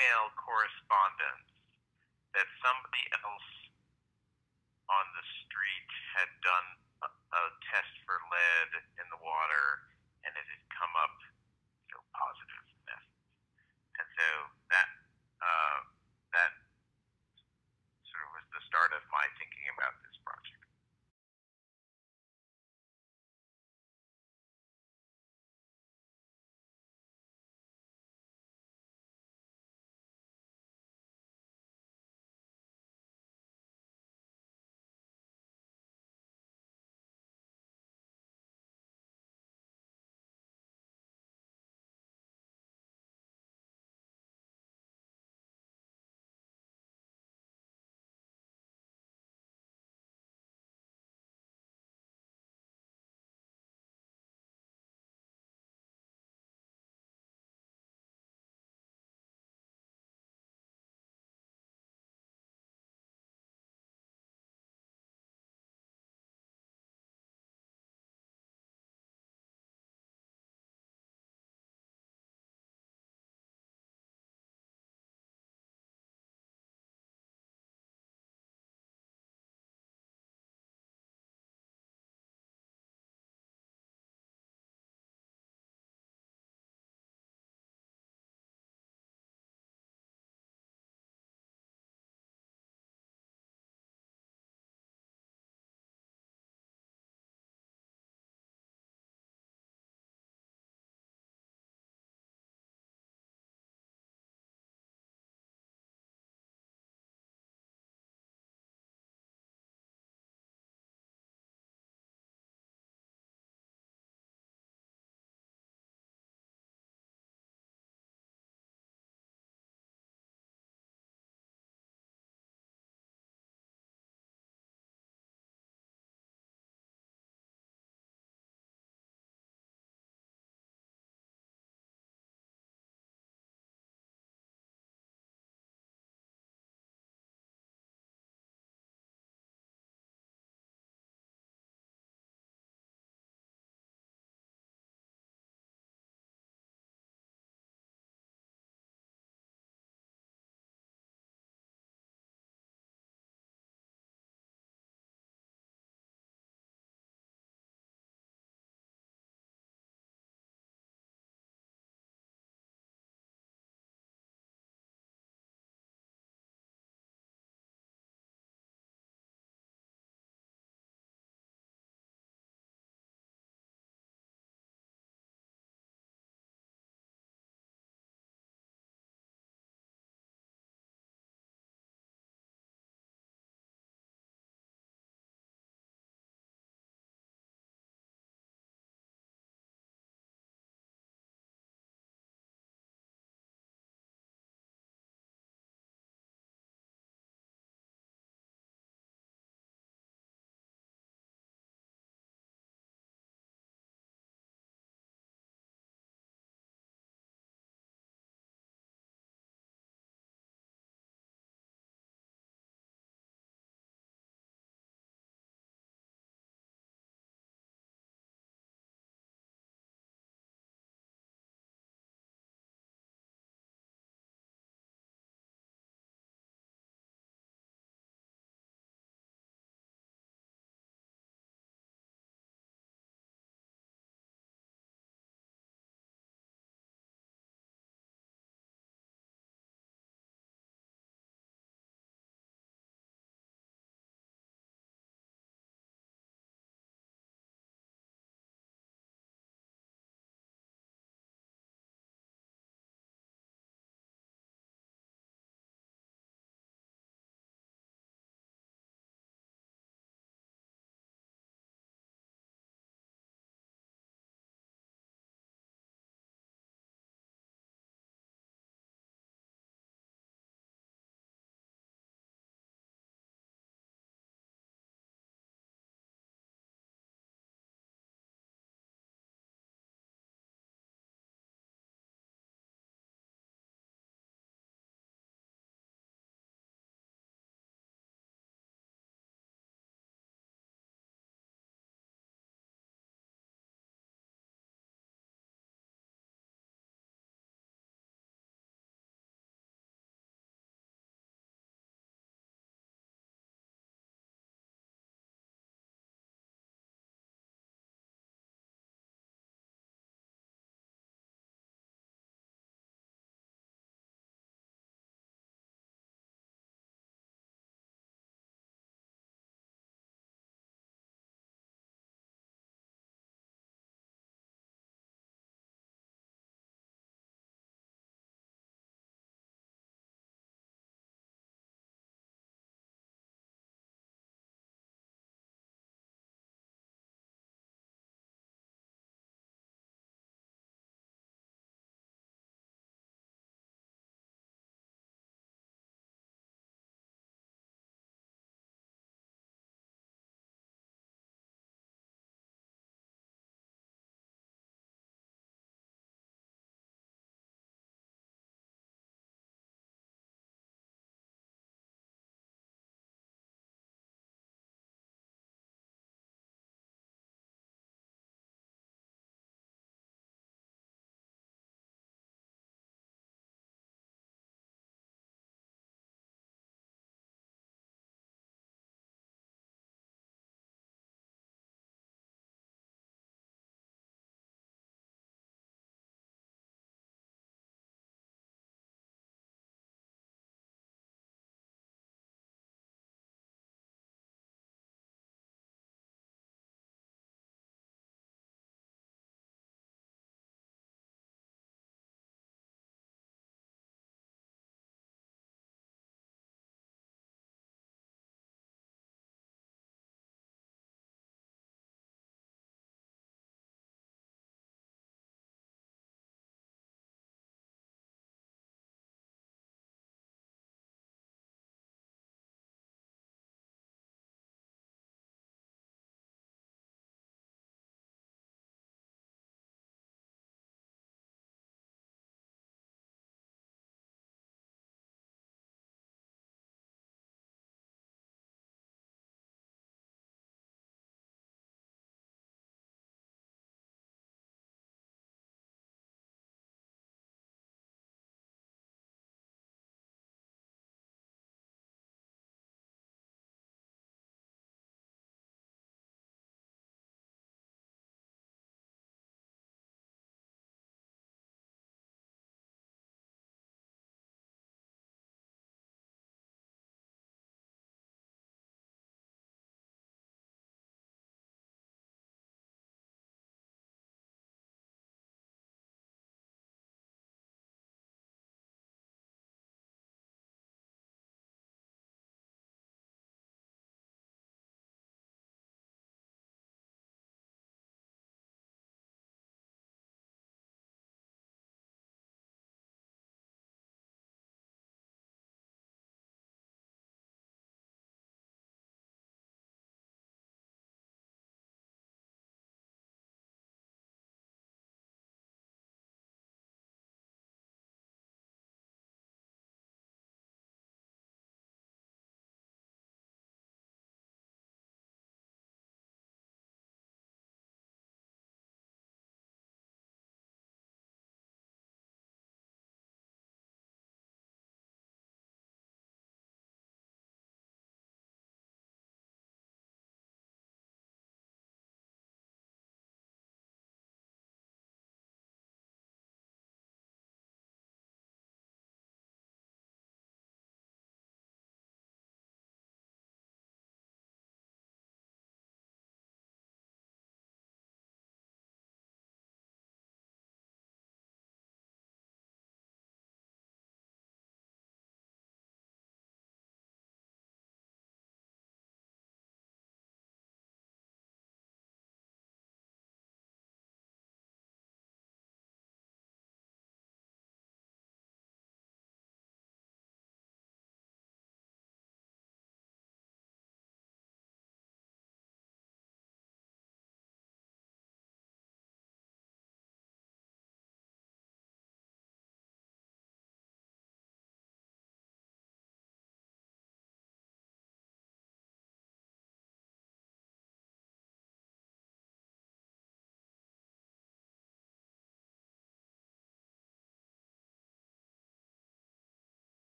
email correspondence that somebody else on the street had done a test for lead in the water, and it had come up, positive in essence. And so that uh, that sort of was the start of my thinking about this project.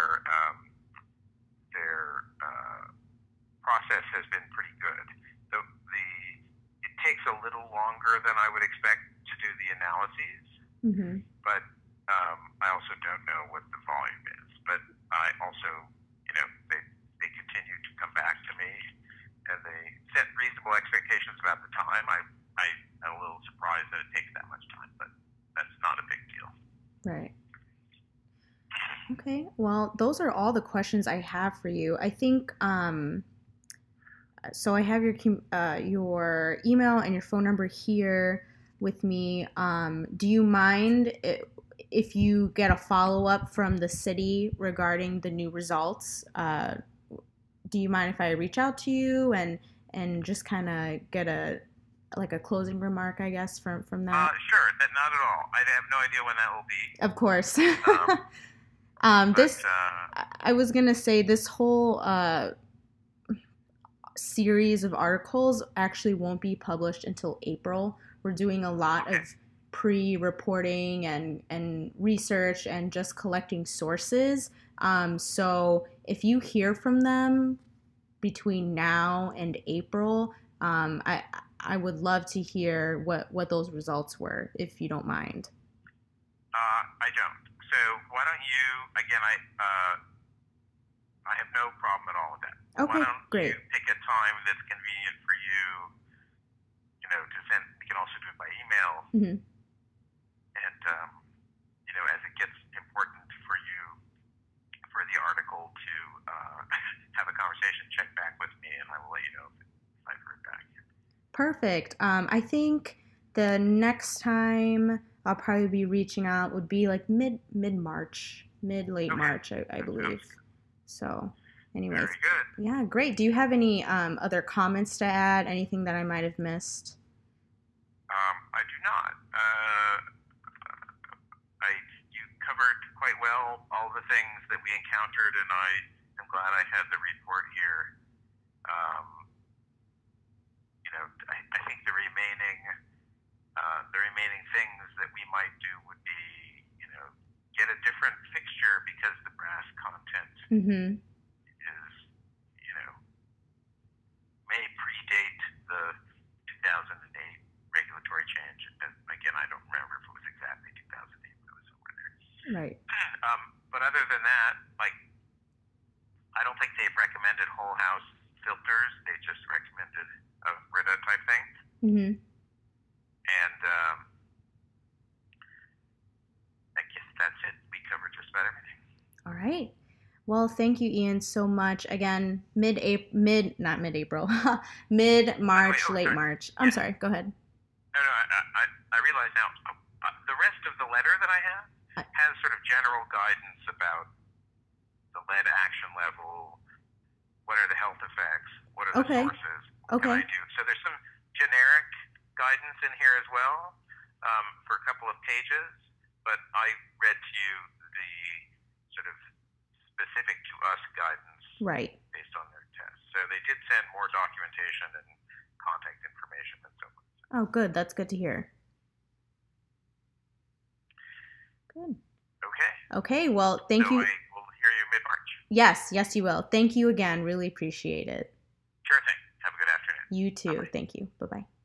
their process has been pretty good. It takes a little longer than I would expect to do the analyses, but I also don't know what the volume is. But I also, they continue to come back to me, and they set reasonable expectations about the time. I'm a little surprised that it takes that much time, but that's not a big deal. Right. Okay. Well, those are all the questions I have for you. I think so I have your email and your phone number here with me. Do you mind if you get a follow-up from the city regarding the new results? Do you mind if I reach out to you and just kind of get a closing remark, I guess, from that? Sure, not at all. I have no idea when that will be. Of course. I was gonna say this whole series of articles actually won't be published until April. We're doing a lot of pre-reporting and research and just collecting sources. So if you hear from them between now and April, I would love to hear what those results were, if you don't mind. I don't. So why don't you, again, I have no problem at all with that. Okay, why don't great. you pick a time that's convenient for you, to send, we can also do it by email. Mm-hmm. And, as it gets important for you, for the article to have a conversation, check back with me and I will let you know if I've heard back. Perfect. I think the next time I'll probably be reaching out would be like late March, I believe. So, anyways. Very good. Yeah, great. Do you have any other comments to add? Anything that I might have missed? I do not. You covered quite well all the things that we encountered, and I am glad I had the report here. I think the remaining things that we might do would be, get a different fixture because the brass content is, may predate the 2008 regulatory change. And again, I don't remember if it was exactly 2008, but it was somewhere there. Right. But other than that, I don't think they've recommended whole house filters. They just recommended a Brita type thing. Mm-hmm. And I guess that's it. We covered just about everything. All right. Well, thank you, Ian, so much. Again, mid-March, late March. I'm sorry. Go ahead. No, I realize now. The rest of the letter that I have has sort of general guidance about the lead action level. What are the health effects? What are the sources? What can I do? So there's some generic guidance in here as well for a couple of pages, but I read to you the sort of specific to us guidance based on their tests. So they did send more documentation and contact information and so forth. Oh, good. That's good to hear. Good. Okay, well, thank you. So I will hear you mid-March. Yes, you will. Thank you again. Really appreciate it. Sure thing. Have a good afternoon. You too. Bye-bye. Thank you. Bye-bye.